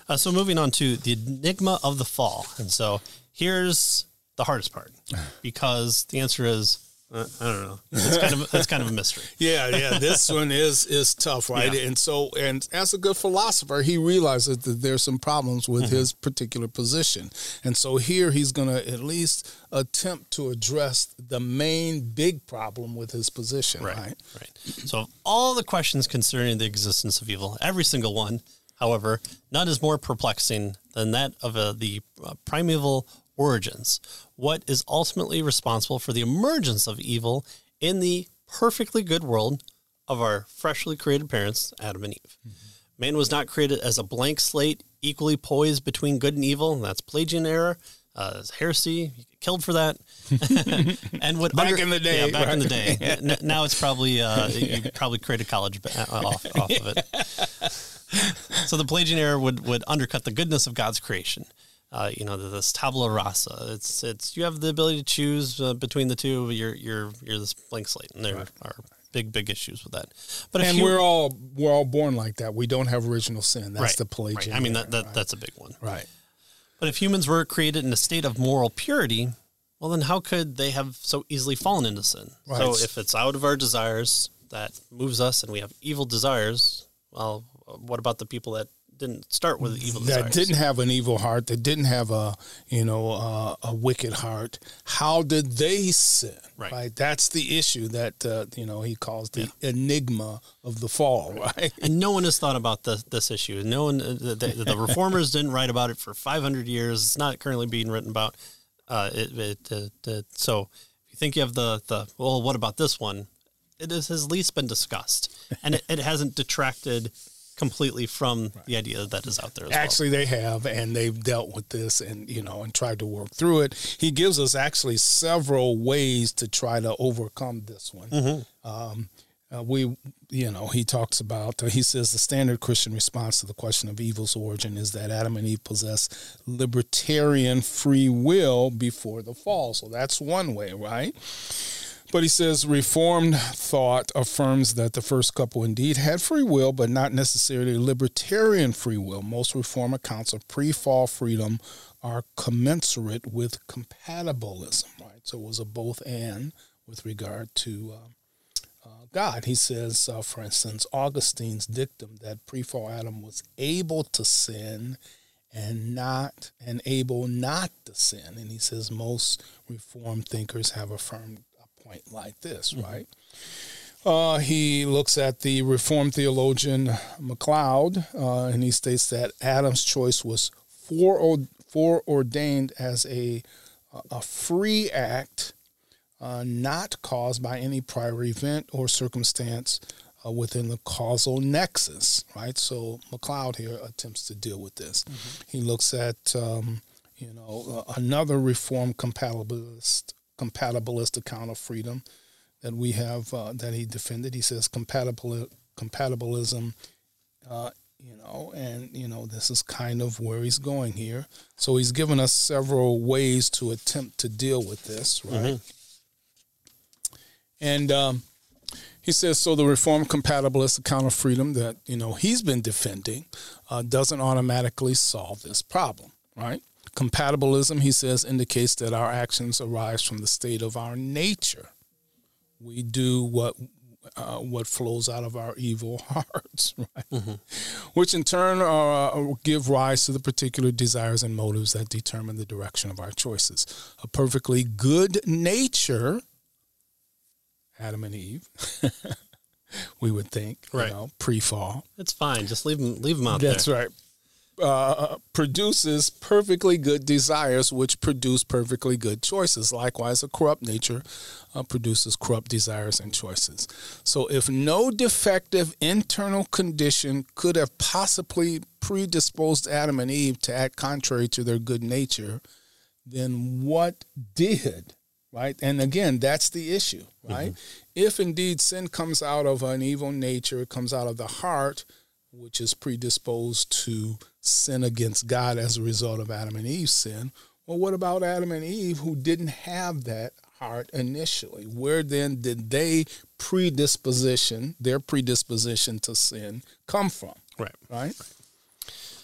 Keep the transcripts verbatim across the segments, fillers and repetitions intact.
Uh, so moving on to the enigma of the fall. And so here's the hardest part, because the answer is, uh, I don't know. It's kind of it's kind of a mystery. Yeah, yeah. This one is is tough, right? Yeah. And so, and as a good philosopher, he realizes that there's some problems with mm-hmm. his particular position. And so here he's going to at least attempt to address the main big problem with his position, right? Right. right. So of all the questions concerning the existence of evil, every single one, however, none is more perplexing than that of uh, the uh, primeval origins. What is ultimately responsible for the emergence of evil in the perfectly good world of our freshly created parents, Adam and Eve? Mm-hmm. Man was not created as a blank slate, equally poised between good and evil. And that's Pelagian error, uh, heresy. You get killed for that. And would back under, in the day, yeah, back right? in the day. N- now it's probably uh, you probably created college off off of it. So the Pelagian error would would undercut the goodness of God's creation. Uh, you know, this tabula rasa. It's it's you have the ability to choose uh, between the two. You're you're you're this blank slate, and there right. are big big issues with that. But and if you, we're all we're all born like that. We don't have original sin. That's right, the Pelagian. Right. I mean error, that, that right? that's a big one. Right. But if humans were created in a state of moral purity, well, then how could they have so easily fallen into sin? Right. So if it's out of our desires that moves us, and we have evil desires, well, what about the people that didn't start with evil desires? That didn't have an evil heart, that didn't have a, you know, uh, a wicked heart. How did they sin? Right. right? That's the issue that, uh, you know, he calls the yeah. enigma of the fall, right? right? And no one has thought about this, this issue. No one, uh, the, the reformers didn't write about it for five hundred years. It's not currently being written about. Uh, it, it, it, it, so if you think you have the, the, well, what about this one? It is, has at least been discussed, and it, it hasn't detracted completely from right. the idea that is out there as actually well. They have, and they've dealt with this and, you know, and tried to work through it. He gives us actually several ways to try to overcome this one. Mm-hmm. Um, uh, we, you know, he talks about, uh, he says the standard Christian response to the question of evil's origin is that Adam and Eve possess libertarian free will before the fall. So that's one way, right? But he says Reformed thought affirms that the first couple indeed had free will, but not necessarily libertarian free will. Most Reform accounts of pre-fall freedom are commensurate with compatibilism, right? So it was a both and with regard to uh, uh, God. He says, uh, for instance, Augustine's dictum that pre-fall Adam was able to sin and not and able not to sin. And he says most Reformed thinkers have affirmed point like this, right? Uh, he looks at the Reformed theologian MacLeod, uh, and he states that Adam's choice was fore- foreordained as a, a free act, uh, not caused by any prior event or circumstance uh, within the causal nexus, right? So MacLeod here attempts to deal with this. Mm-hmm. He looks at, um, you know, uh, another Reformed compatibilist compatibilist account of freedom that we have uh, that he defended. He says compatibil compatibilism, uh, you know, and you know this is kind of where he's going here. So he's given us several ways to attempt to deal with this, right? Mm-hmm. And um, he says so. The Reformed compatibilist account of freedom that you know he's been defending uh, doesn't automatically solve this problem, right? Compatibilism, he says, indicates that our actions arise from the state of our nature. We do what uh, what flows out of our evil hearts, right? Mm-hmm. Which in turn uh, give rise to the particular desires and motives that determine the direction of our choices. A perfectly good nature, Adam and Eve, we would think, right. you know, pre-fall. It's fine. Just leave them, leave them out there. That's right. Uh, produces perfectly good desires, which produce perfectly good choices. Likewise, a corrupt nature uh, produces corrupt desires and choices. So if no defective internal condition could have possibly predisposed Adam and Eve to act contrary to their good nature, then what did, right? And again, that's the issue, right? Mm-hmm. If indeed sin comes out of an evil nature, it comes out of the heart, which is predisposed to sin against God as a result of Adam and Eve's sin. Well, what about Adam and Eve who didn't have that heart initially? Where then did they predisposition, their predisposition to sin come from? Right. Right? So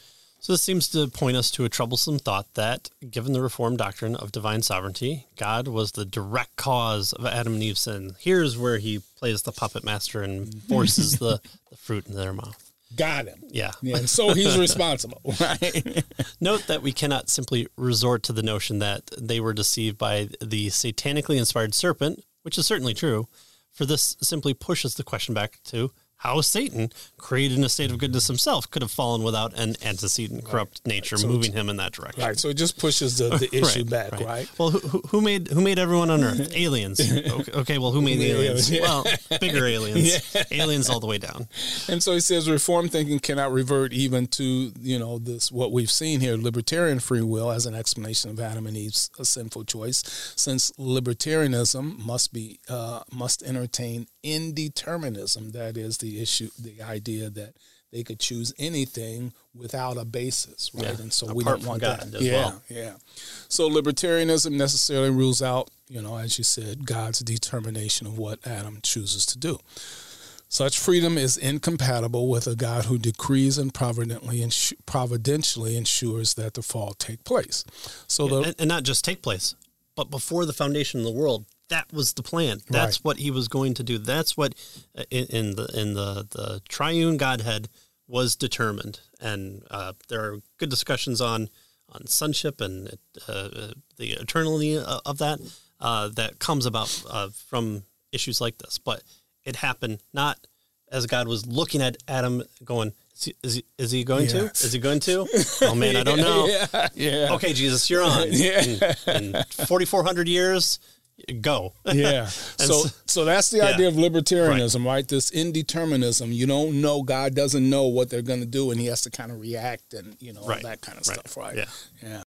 So this seems to point us to a troublesome thought that, given the Reformed doctrine of divine sovereignty, God was the direct cause of Adam and Eve's sin. Here's where he plays the puppet master and forces the, the fruit into their mouth. Got him. Yeah. yeah. And so he's responsible, right? Note that we cannot simply resort to the notion that they were deceived by the satanically inspired serpent, which is certainly true, for this simply pushes the question back to how Satan, created in a state of goodness himself, could have fallen without an antecedent corrupt right. nature right. so moving him in that direction. Right. So it just pushes the, the issue right. back, right? right? Well, who, who made who made everyone on Earth? Aliens. Okay, okay well, who made the aliens? Yeah. Well, bigger aliens. Yeah. Aliens all the way down. And so he says Reformed thinking cannot revert even to, you know, this what we've seen here, libertarian free will as an explanation of Adam and Eve's sinful choice, since libertarianism must be uh, must entertain indeterminism, that is the issue, the idea that they could choose anything without a basis, right? Yeah, and so apart we don't want God that. as yeah, well. yeah. So libertarianism necessarily rules out, you know, as you said, God's determination of what Adam chooses to do. Such freedom is incompatible with a God who decrees and providently insu- providentially ensures that the fall take place. So yeah, the and, and not just take place, but before the foundation of the world. That was the plan. That's right. what he was going to do. That's what uh, in, in the in the, the triune Godhead was determined. And uh, there are good discussions on on sonship and uh, the eternity of that uh, that comes about uh, from issues like this. But it happened not as God was looking at Adam going, is he, is he, is he going yes. to? Is he going to? Oh, man, I don't know. yeah, yeah. Okay, Jesus, you're on. yeah. In, in forty-four hundred years, go. yeah. So, so so that's the yeah. idea of libertarianism, right. right? This indeterminism. You don't know. God doesn't know what they're going to do, and he has to kind of react and, you know, right. that kind of right. stuff, right? Yeah. Yeah.